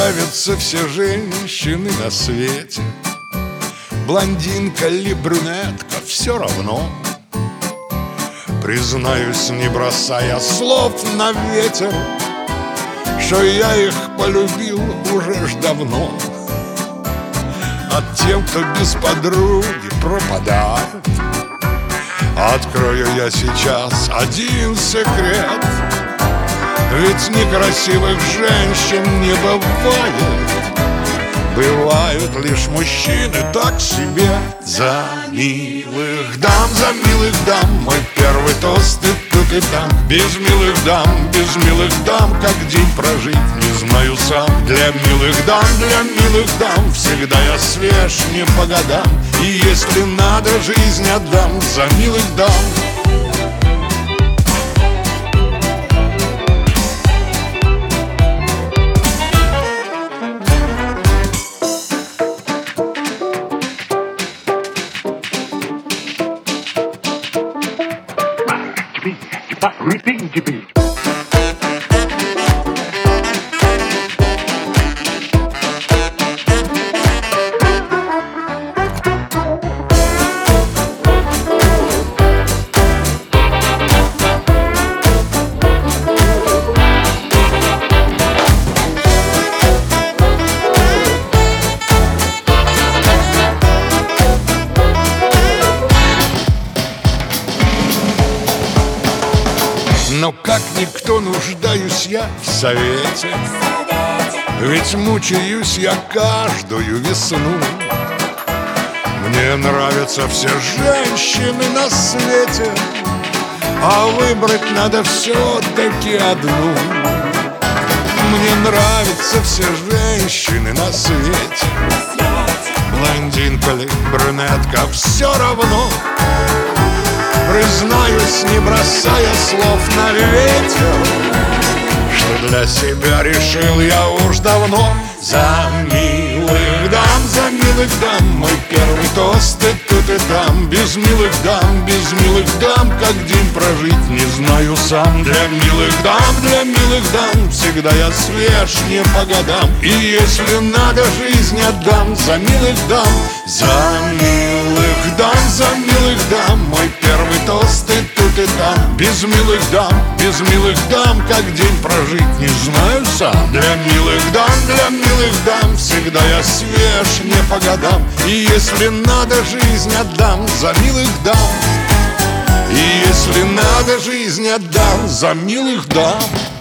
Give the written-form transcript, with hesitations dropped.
нравятся все женщины на свете. Блондинка ли брюнетка, все равно. Признаюсь, не бросая слов на ветер, что я их полюбил уже ж давно. От тем, кто без подруги пропадает, открою я сейчас один секрет. Ведь некрасивых женщин не бывает. Бывают лишь мужчины так себе. За милых дам, мой первый тост и тут и там. Без милых дам, как день прожить не знаю сам. Для милых дам, всегда я свеж не по годам. И если надо, жизнь отдам за милых дам. Repeat the beat. Но как никто нуждаюсь я в совете, ведь мучаюсь я каждую весну. Мне нравятся все женщины на свете, а выбрать надо все-таки одну. Мне нравятся все женщины на свете. Блондинка ли, брюнетка, все равно. Признаюсь, не бросая слов на ветер, что для себя решил я уж давно. За милых дам, мой первый тост и тут и там. Без милых дам, как день прожить не знаю сам. Для милых дам, всегда я свеж не по годам. И если надо, жизнь отдам за милых дам. За милых дам, мой первый тост и тут и там. Без милых дам, как день прожить не знаю сам. Для милых дам, всегда я свеж не по годам. И если надо, жизнь отдам за милых дам. И если надо, жизнь отдам за милых дам.